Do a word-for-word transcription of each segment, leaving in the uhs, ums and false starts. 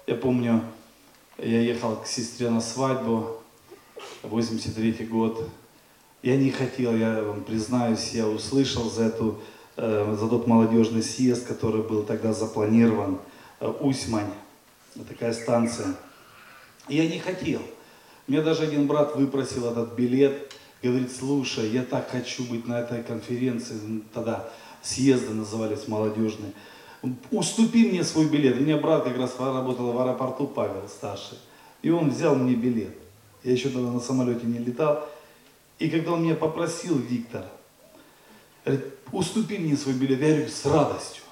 Я помню, я ехал к сестре на свадьбу, восемьдесят третий год. Я не хотел, я вам признаюсь, я услышал за, эту, э, за тот молодежный съезд, который был тогда запланирован, э, Усьмань, такая станция. Я не хотел. Мне даже один брат выпросил этот билет, говорит: слушай, я так хочу быть на этой конференции, тогда съезды назывались молодежные. Уступи мне свой билет. У меня брат как раз работал в аэропорту, Павел, старший. И он взял мне билет. Я еще тогда на самолете не летал. И когда он меня попросил, Виктор, говорит: уступи мне свой билет. Я говорю: с радостью.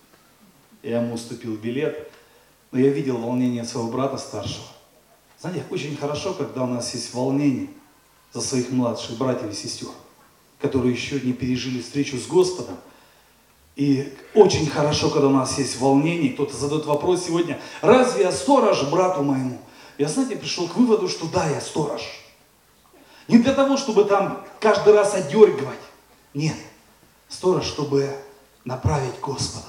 Я ему уступил билет. Но я видел волнение своего брата старшего. Знаете, очень хорошо, когда у нас есть волнение за своих младших братьев и сестер, которые еще не пережили встречу с Господом. И очень хорошо, когда у нас есть волнение, кто-то задает вопрос сегодня: разве я сторож брату моему? Я, знаете, пришел к выводу, что да, я сторож. Не для того, чтобы там каждый раз одергивать. Нет. Сторож, чтобы направить Господу.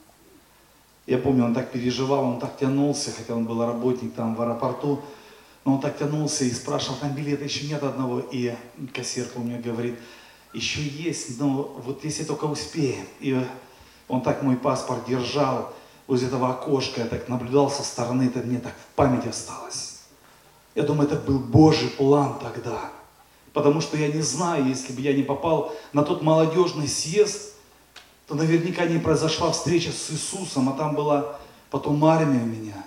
Я помню, он так переживал, он так тянулся, хотя он был работник там в аэропорту, но он так тянулся и спрашивал: там билета еще нет одного. И кассир, помню, говорит: еще есть, но вот если только успеем. И он так мой паспорт держал возле этого окошка, я так наблюдал со стороны, это мне так в памяти осталось. Я думаю, это был Божий план тогда. Потому что я не знаю, если бы я не попал на тот молодежный съезд, то наверняка не произошла встреча с Иисусом, а там была потом армия у меня.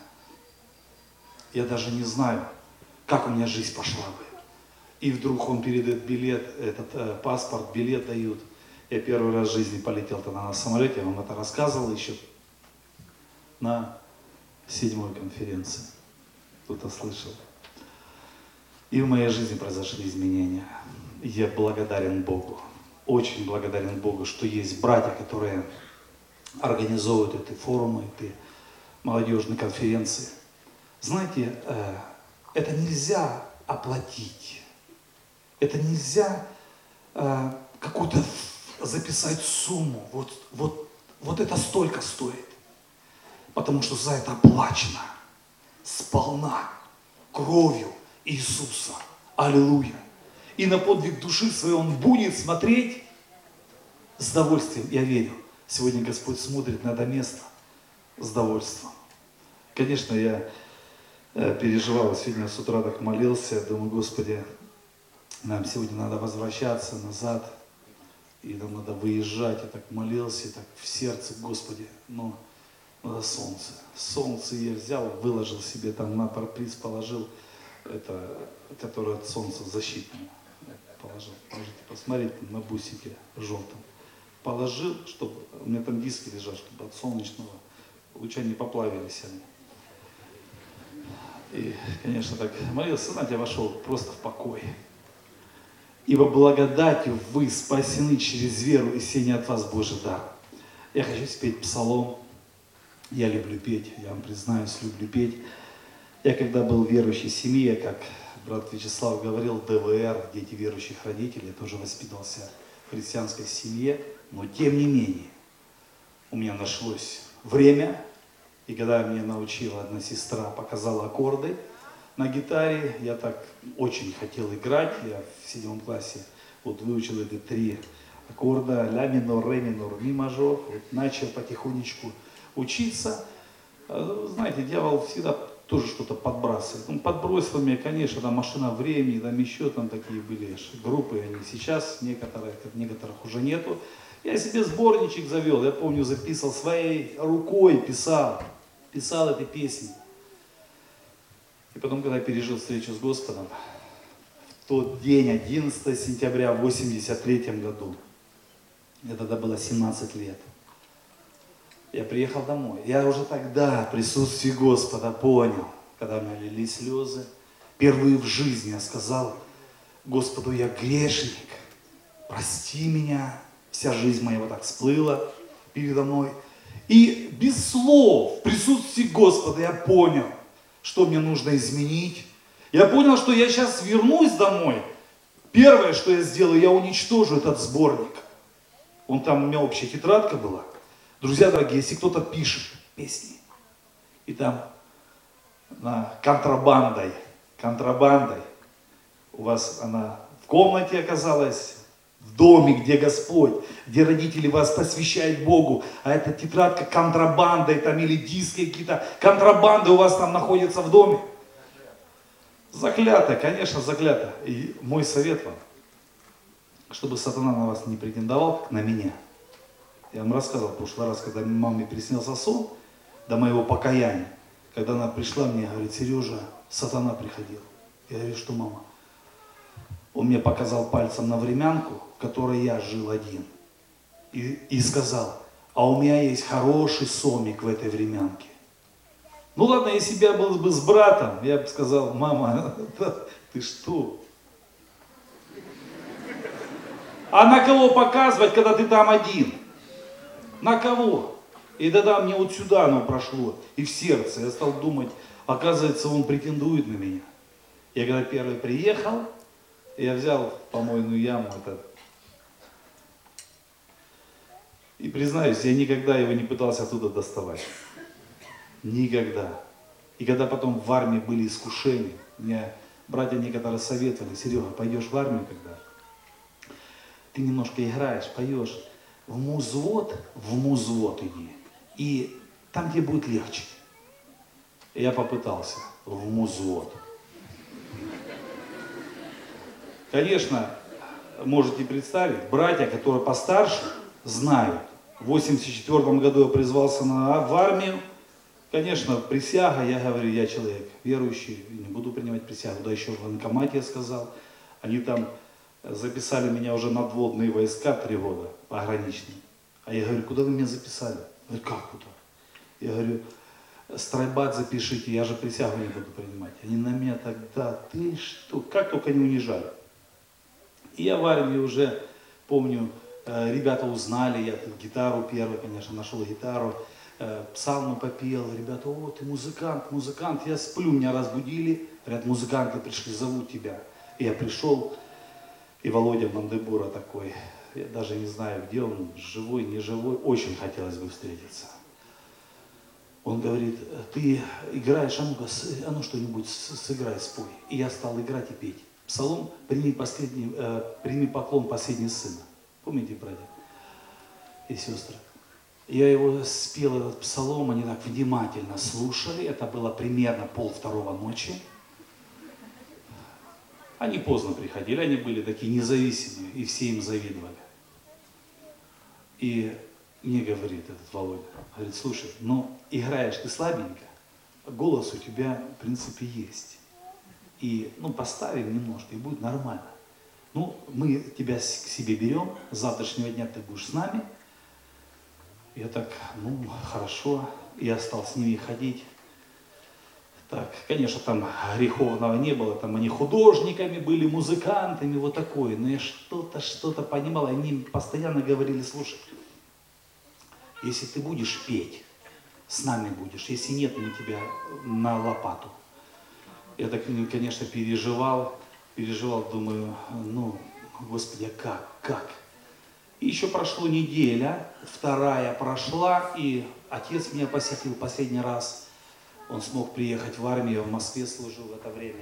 Я даже не знаю, как у меня жизнь пошла бы. И вдруг он передает билет, этот э, паспорт, билет дают. Я первый раз в жизни полетел тогда на самолете, я вам это рассказывал еще на седьмой конференции. Кто-то слышал. И в моей жизни произошли изменения. Я благодарен Богу. Очень благодарен Богу, что есть братья, которые организовывают эти форумы, эти молодежные конференции. Знаете, э, это нельзя оплатить. Это нельзя э, какую-то записать сумму. Вот, вот, вот это столько стоит. Потому что за это оплачено сполна кровью Иисуса. Аллилуйя. И на подвиг души своей он будет смотреть с удовольствием. Я верю, сегодня Господь смотрит на это место с удовольствием. Конечно, я э, переживал, сегодня с утра так молился, думаю: Господи, нам сегодня надо возвращаться назад, и нам надо выезжать. Я так молился, и так в сердце: Господи, ну, надо солнце. Солнце я взял, выложил себе там на парприз, положил, это, которое от солнца защитное. Положил, можете посмотреть на бусике желтом. Положил, чтобы, у меня там диски лежат, чтобы от солнечного луча не поплавились они. И, конечно, так молился, знаете, я вошел просто в покой. Ибо благодатью вы спасены через веру, и сей не от вас Божий дар. Я хочу спеть псалом. Я люблю петь, я вам признаюсь, люблю петь. Я когда был в верующей семье, как брат Вячеслав говорил, ДВР, дети верующих родителей, я тоже воспитывался в христианской семье, но тем не менее у меня нашлось время, и когда меня научила одна сестра, показала аккорды на гитаре, я так очень хотел играть, я в седьмом классе вот выучил эти три аккорда: ля минор, ре минор, ми мажор, вот начал потихонечку учиться. Знаете, дьявол всегда тоже что-то подбрасывает. Он подбросил мне, конечно, там «Машина времени», там еще там такие были группы, они сейчас, некоторые, некоторых уже нету. Я себе сборничек завел, я помню, записывал своей рукой, писал, писал эти песни. И потом, когда я пережил встречу с Господом, в тот день, одиннадцатого сентября в восемьдесят третьем году, мне тогда было семнадцать лет, я приехал домой. Я уже тогда в присутствии Господа понял, когда у меня лились слезы. Впервые в жизни я сказал Господу: я грешник, прости меня. Вся жизнь моя вот так всплыла передо мной. И без слов в присутствии Господа я понял, что мне нужно изменить. Я понял, что я сейчас вернусь домой. Первое, что я сделаю, я уничтожу этот сборник. Он там, у меня общая тетрадка была. Друзья дорогие, если кто-то пишет песни, и там на контрабандой, контрабандой. У вас она в комнате оказалась, в доме, где Господь, где родители вас посвящают Богу, а эта тетрадка контрабандой там или диски какие-то, контрабанды у вас там находятся в доме. Заклято, конечно, заклято. И мой совет вам, чтобы сатана на вас не претендовал, как на меня. Я вам рассказывал в прошлый раз, когда маме приснился сон, до моего покаяния, когда она пришла мне, говорит: Сережа, сатана приходил. Я говорю: что, мама? Он мне показал пальцем на времянку, в которой я жил один. И, и сказал: а у меня есть хороший сомик в этой времянке. Ну ладно, если бы я был бы с братом, я бы сказал: мама, ты что? А на кого показывать, когда ты там один? На кого? И тогда мне вот сюда оно прошло, и в сердце. Я стал думать, оказывается, он претендует на меня. Я когда первый приехал, я взял в помойную яму этот. И признаюсь, я никогда его не пытался оттуда доставать. Никогда. И когда потом в армии были искушения, мне братья некоторые советовали: Серега, пойдешь в армию когда? Ты немножко играешь, поешь. В музвод, в музвод иди. И там тебе будет легче. И я попытался в музвод. Конечно, можете представить, братья, которые постарше, знают. В восемьдесят четвёртом году я призвался на, в армию. Конечно, присяга, я говорю, я человек верующий, не буду принимать присягу. Да еще в военкомате я сказал. Они там записали меня уже на надводные войска три года, пограничные. А я говорю: куда вы меня записали? Говорю: как куда? Я говорю: стройбат запишите, я же присягу не буду принимать. Они на меня тогда: ты что, как только не унижали. И я в армии уже, помню, ребята узнали, я гитару первую, конечно, нашел гитару, псалмы попел, ребята: о, ты музыкант, музыкант. Я сплю, меня разбудили, говорят: музыканты пришли, зовут тебя. И я пришел, и Володя Мандебура такой, я даже не знаю, где он, живой, не живой, очень хотелось бы встретиться. Он говорит: ты играешь, а ну-ка, а ну что-нибудь сыграй, спой. И я стал играть и петь. Псалом «Прими, последний, э, прими поклон последний сына». Помните, братья и сестры? Я его спел, этот псалом, они так внимательно слушали. Это было примерно полвторого ночи. Они поздно приходили, они были такие независимые, и все им завидовали. И мне говорит этот Володя, говорит: слушай, ну играешь ты слабенько, голос у тебя в принципе есть. И ну поставим немножко, и будет нормально. Ну, мы тебя к себе берем, с завтрашнего дня ты будешь с нами. Я так, ну хорошо, я стал с ними ходить. Так, конечно, там греховного не было, там они художниками были, музыкантами, вот такое. Но я что-то, что-то понимал, они постоянно говорили: слушай, если ты будешь петь, с нами будешь, если нет, мы тебя на лопату. Я так, конечно, переживал, переживал, думаю, ну, Господи, а как, как? И еще прошла неделя, вторая прошла, и отец меня посетил последний раз. Он смог приехать в армию, я в Москве служил в это время.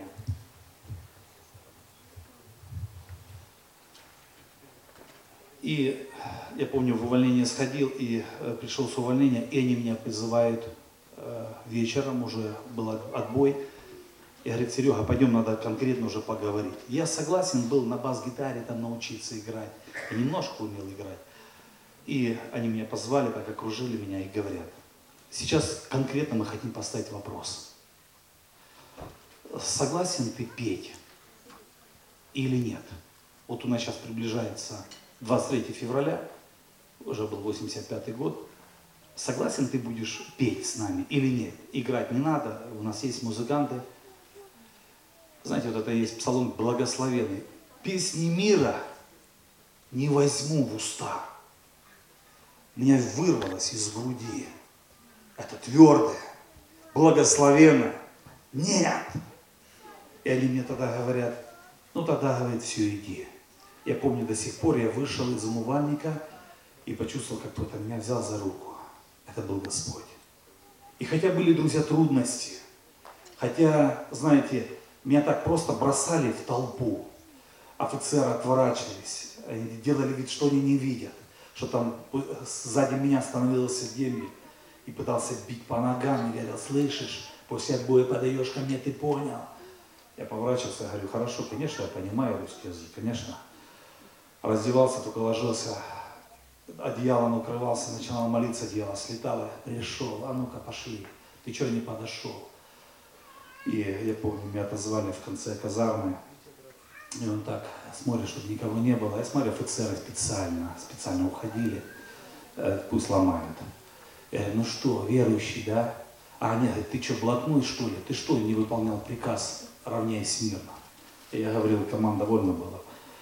И я помню, в увольнение сходил, и э, пришел с увольнения, и они меня призывают э, вечером, уже был отбой. И говорит: Серега, пойдем, надо конкретно уже поговорить. Я согласен был на бас-гитаре там научиться играть. Я немножко умел играть. И они меня позвали, так окружили меня и говорят: сейчас конкретно мы хотим поставить вопрос. Согласен ты петь или нет? Вот у нас сейчас приближается двадцать третьего февраля, уже был восемьдесят пятый год. Согласен ты будешь петь с нами или нет? Играть не надо, у нас есть музыканты. Знаете, вот это есть псалом благословенный. Песни мира не возьму в уста. Меня вырвалось из груди. Это твердое, благословенное. Нет. И они мне тогда говорят: ну тогда, говорит, все, иди. Я помню до сих пор, я вышел из умывальника и почувствовал, как кто-то меня взял за руку. Это был Господь. И хотя были, друзья, трудности, Хотя, знаете, меня так просто бросали в толпу. Офицеры отворачивались, они делали вид, что они не видят, что там сзади меня становился дембель и пытался бить по ногам, и говорил: слышишь, после отбоя подаешь ко мне, ты понял? Я поворачивался и говорю: хорошо, конечно, я понимаю русский язык, конечно. Раздевался, только ложился, одеялом укрывался, начинал молиться, одеяло слетало, пришел, а ну-ка пошли, ты что не подошел? И я помню, меня отозвали в конце казармы, и он так смотрит, чтобы никого не было. Я смотрю, офицеры специально, специально уходили, пусть ломают. Я говорю: ну что, верующий, да? А они говорят: ты что, блатной, что ли? Ты что, не выполнял приказ, равняйся смирно? И я говорил, команда довольна была.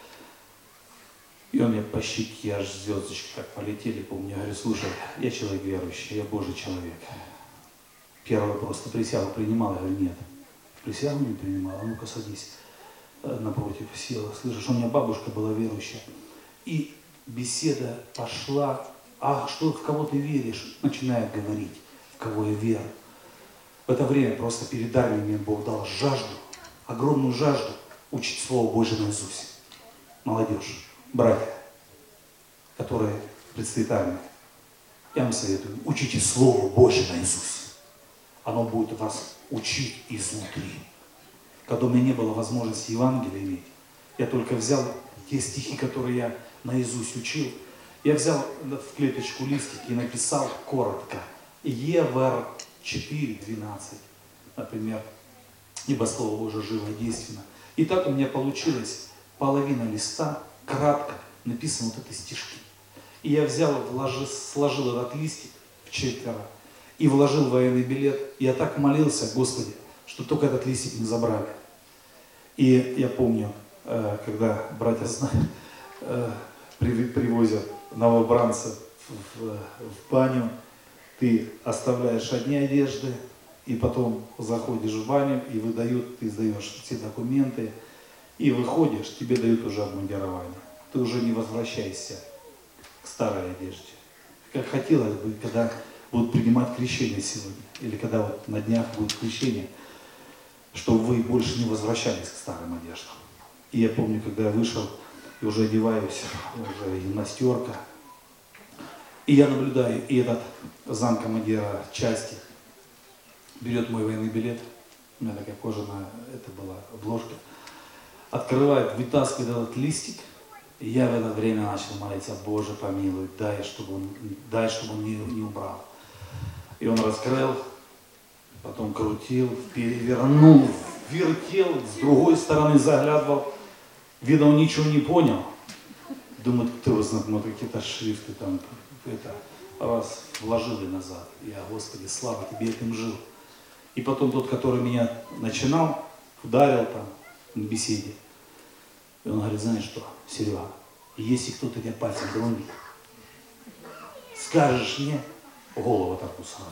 И он мне по щеке, аж звездочки так полетели, помню. Я говорю: слушай, я человек верующий, я Божий человек. Первый вопрос: ты присягу принимал? Я говорю: нет. Присягу не принимал? А ну-ка садись. Напротив села. Слышишь, у меня бабушка была верующая. И беседа пошла: а что, в кого ты веришь? Начинает говорить, в кого я верю. В это время просто перед армией мне Бог дал жажду, огромную жажду учить Слово Божие наизусть. Молодежь, братья, которые предстоит армии, я вам советую: учите Слово Божие наизусть. Оно будет вас учить изнутри. Когда у меня не было возможности Евангелия иметь, я только взял те стихи, которые я наизусть учил, я взял в клеточку листик и написал коротко Евр четыре двенадцать, например, ибо Слово Божие живо и действенно. И так у меня получилось половина листа, кратко написано вот эти стишки. И я взял, вложил, сложил этот листик в четверо и вложил в военный билет. И я так молился: Господи, что только этот листик не забрали. И я помню, когда братья привозят новобранцев в, в баню, ты оставляешь одни одежды, и потом заходишь в баню, и выдают, ты сдаешь все документы, и выходишь, тебе дают уже обмундирование. Ты уже не возвращайся к старой одежде. Как хотелось бы, когда будут принимать крещение сегодня, или когда вот на днях будет крещение, чтобы вы больше не возвращались к старым одеждам. И я помню, когда я вышел и уже одеваюсь, уже гимнастерка, и я наблюдаю, и этот замкомандира части берет мой военный билет, у меня такая кожаная, это была обложка, открывает, вытаскивает этот листик, и я в это время начал молиться: Боже, помилуй, дай, чтобы он, дай, чтобы он не, не убрал. И он раскрыл, потом крутил, перевернул, вертел, с другой стороны заглядывал. Видно, он ничего не понял. Думает, кто его знает, вот какие-то шрифты там, это, раз, вложили назад. Я: Господи, слава Тебе, я этим жил. И потом тот, который меня начинал, ударил там на беседе. И он говорит: знаешь что, Серега, если кто-то тебя пальцем тронет, скажешь мне, голову атаку сразу.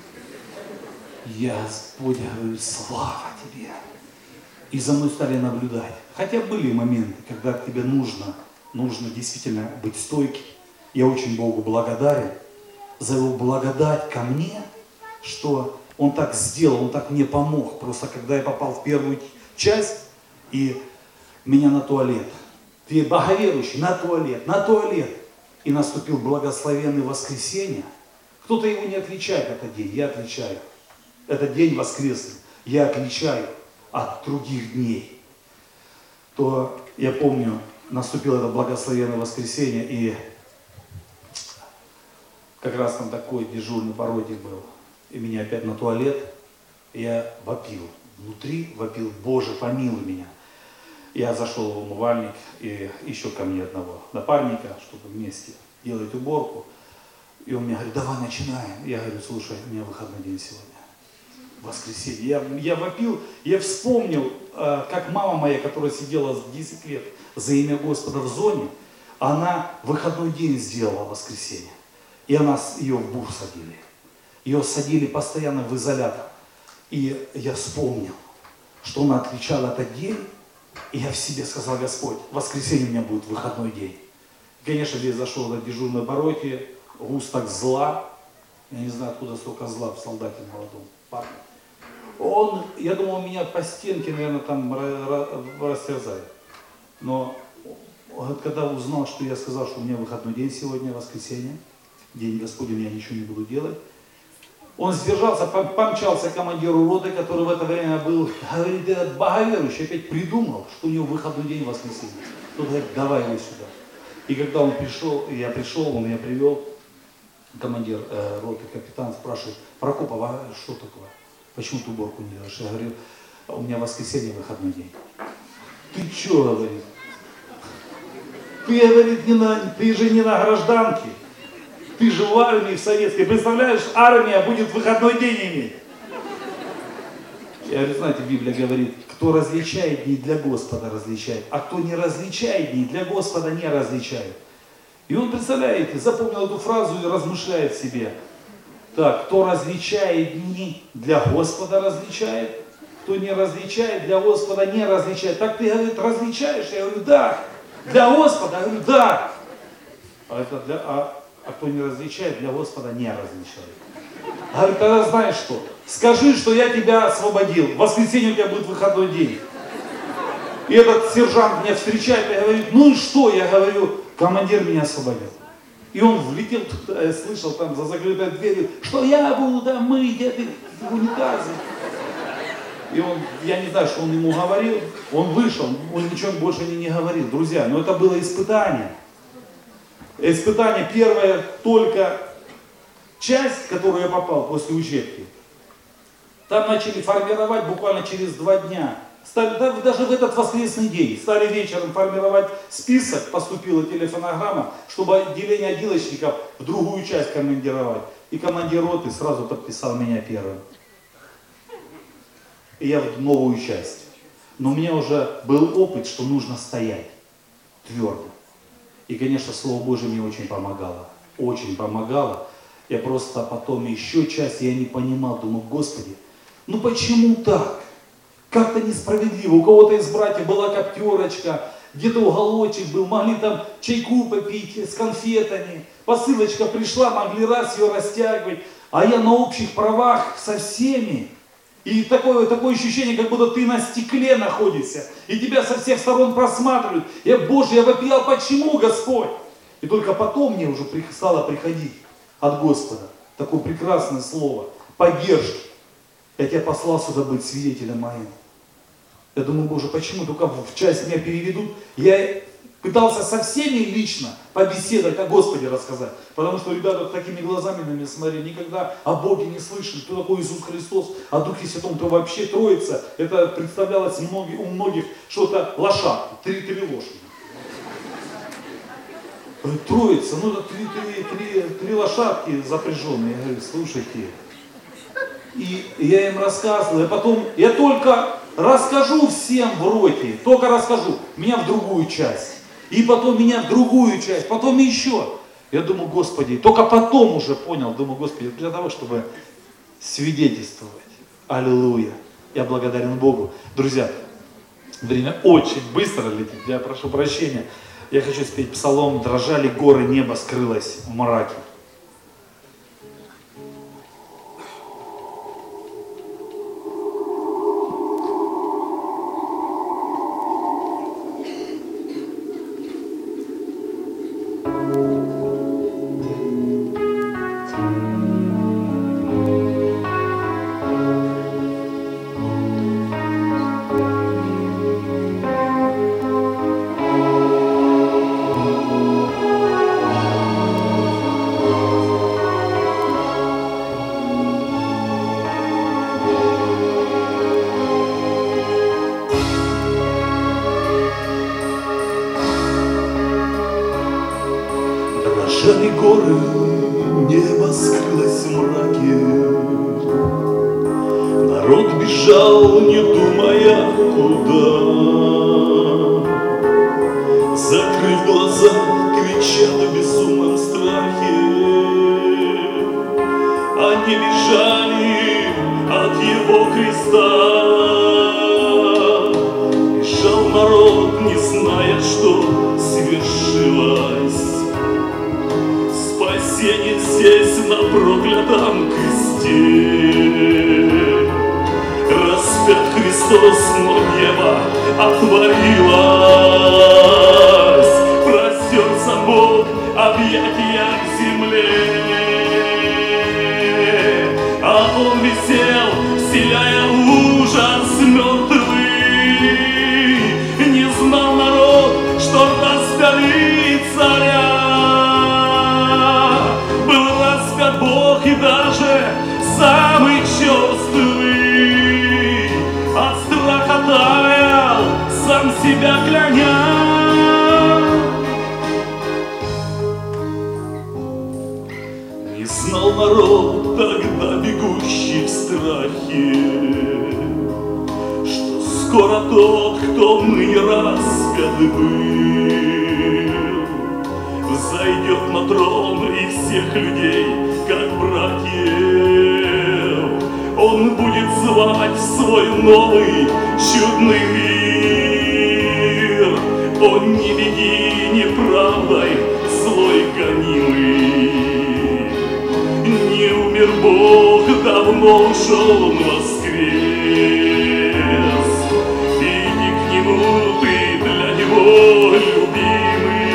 Я, Господи, говорю: слава Тебе. И за мной стали наблюдать. Хотя были моменты, когда тебе нужно, нужно действительно быть стойким. Я очень Богу благодарен за Его благодать ко мне, что Он так сделал, Он так мне помог. Просто когда я попал в первую часть, и меня на туалет, ты боговерующий, на туалет, на туалет, и наступил благословенный воскресенье. Кто-то его не отличает, этот день, я отличаю. Этот день воскресный, я отличаю от других дней. То я помню, наступило это благословенное воскресенье, и как раз там такой дежурный пародий был. И меня опять на туалет, и я вопил. Внутри вопил: Боже, помилуй меня. Я зашел в умывальник, и еще ко мне одного напарника, чтобы вместе делать уборку. И он мне говорит: давай начинаем. Я говорю: слушай, у меня выходной день сегодня. Воскресенье. Я, я вопил, я вспомнил, как мама моя, которая сидела десять лет за имя Господа в зоне, она выходной день сделала в воскресенье. И она, ее в бур садили. Ее садили постоянно в изолятор. И я вспомнил, что она отличала этот день. И я в себе сказал: Господь, в воскресенье у меня будет выходной день. И, конечно, здесь зашел на дежурной баройке, густ так зла. Я не знаю, откуда столько зла в солдате молодом парне. Он, я думал, меня по стенке, наверное, там растерзает. Но он, когда узнал, что я сказал, что у меня выходной день сегодня, воскресенье, день Господень, я ничего не буду делать, он сдержался, помчался к командиру роты, который в это время был, говорит, этот боговерующий опять придумал, что у него выходной день в воскресенье. Тот говорит, давай его сюда. И когда он пришел, я пришел, он меня привел, командир э, роты, капитан спрашивает, Прокопов, а что такое? Почему ты уборку не делаешь? Я говорю, у меня в воскресенье выходной день. Ты что, говорит? Ты, говорит, не на, ты же не на гражданке. Ты же в армии, в советской. Представляешь, армия будет выходной день иметь. Я говорю, знаете, Библия говорит, кто различает дни, для Господа различает. А кто не различает дни, для Господа не различает. И он, представляете, запомнил эту фразу и размышляет себе. Так, кто различает дни, для Господа различает. Кто не различает, для Господа не различает. Так ты, говорит, различаешь? Я говорю, да. Для Господа? Я говорю, да. А, это для, а, а кто не различает, для Господа не различает. А говорит, тогда знаешь что? Скажи, что я тебя освободил. В воскресенье у тебя будет выходной день. И этот сержант меня встречает и говорит, ну и что? Я говорю, командир меня освободил. И он влетел туда, я слышал там за закрытой дверью, что я буду там мыть эти унитазы. И он, я не знаю, что он ему говорил, он вышел, он ничего больше не, не говорил. Друзья, но это было испытание. Испытание первое, только часть, в которую я попал после учебки. Там начали формировать буквально через два дня. Стали, даже в этот воскресный день стали вечером формировать список, поступила телефонограмма, чтобы отделение отделочников в другую часть командировать. И командир роты сразу подписал меня первым. И я в новую часть. Но у меня уже был опыт, что нужно стоять твердо. И, конечно, Слово Божие мне очень помогало. Очень помогало. Я просто потом еще часть, я не понимал, думаю, Господи, ну почему так? Как-то несправедливо. У кого-то из братьев была коптерочка, где-то уголочек был, могли там чайку попить с конфетами. Посылочка пришла, могли раз ее растягивать. А я на общих правах со всеми. И такое, такое ощущение, как будто ты на стекле находишься. И тебя со всех сторон просматривают. Я, Боже, я вопиял, почему, Господь? И только потом мне уже стало приходить от Господа такое прекрасное слово. Поддержки. Я тебя послал сюда быть свидетелем моим. Я думаю, Боже, почему только в часть меня переведут? Я пытался со всеми лично побеседовать, о Господе рассказать. Потому что ребята такими глазами на меня смотрели, никогда о Боге не слышали, кто такой Иисус Христос, о Духе Святом, то вообще Троица. Это представлялось многих, у многих что-то лошадка, три, три лошади. Троица, ну это три, три, три, три лошадки запряженные. Я говорю, слушайте. И я им рассказывал, и потом, я только расскажу всем в роте, только расскажу, меня в другую часть, и потом меня в другую часть, потом еще. Я думаю, Господи, только потом уже понял, думаю, Господи, для того, чтобы свидетельствовать. Аллилуйя. Я благодарен Богу. Друзья, время очень быстро летит, я прошу прощения. Я хочу спеть псалом «Дрожали горы, небо скрылось в мраке». Дрожали горы, небо скрылось в мраке. Народ бежал, не думая куда. Закрыв глаза, кричал в безумном страхе. Они бежали от его креста. Бежал народ, не зная, что свершилось. Спасение здесь, на проклятом кресте. распят Христос, но небо отворилось. Простерся Бог объятия к земле, а Он висел, вселяя ужас мертвый. Не знал народ, что распяли царя. Был распят Бог и даже самый черствый, от страха таял, сам себя кляня. Не знал народ, тогда бегущий в страхе, что скоро тот, кто ныне распят был, взойдет на трон и всех людей, как братьев, Он будет звать в свой новый чудный мир. О, не беги неправдой, злой гонимый, не умер Бог, давно уж Он воскрес. Иди к Нему, ты для Него любимый,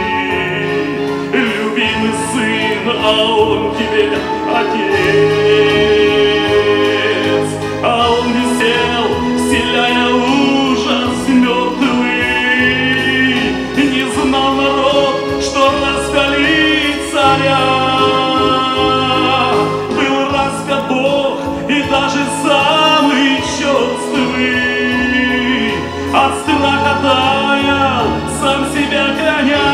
любимый сын, а Он тебе отец. А Он висел, вселяя ужас мертвый. Не знал народ, что распяли царя. Был распят Бог и даже самый черствый, от страха таял, сам себя кляня.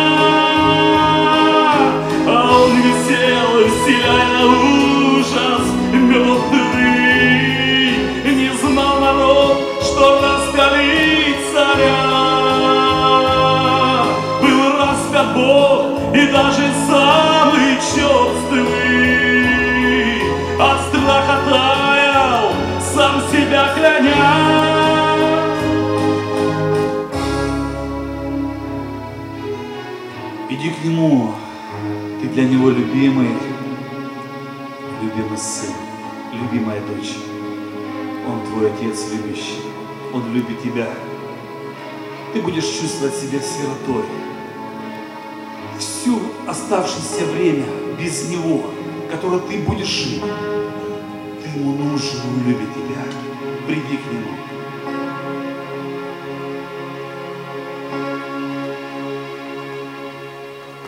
А Он висел, вселяя ужас мертвый. Не знал народ, что распяли царя. Был распят Бог и даже самый черствый, от страха таял, сам себя кляня. Иди к Нему, ты для Него любимый, любимый сын, любимая дочь. Он твой Отец любящий, Он любит тебя. Ты будешь чувствовать себя сиротой. Все оставшееся время без Него, которое ты будешь жить, ты Ему нужен, Он любит тебя. Приди к Нему.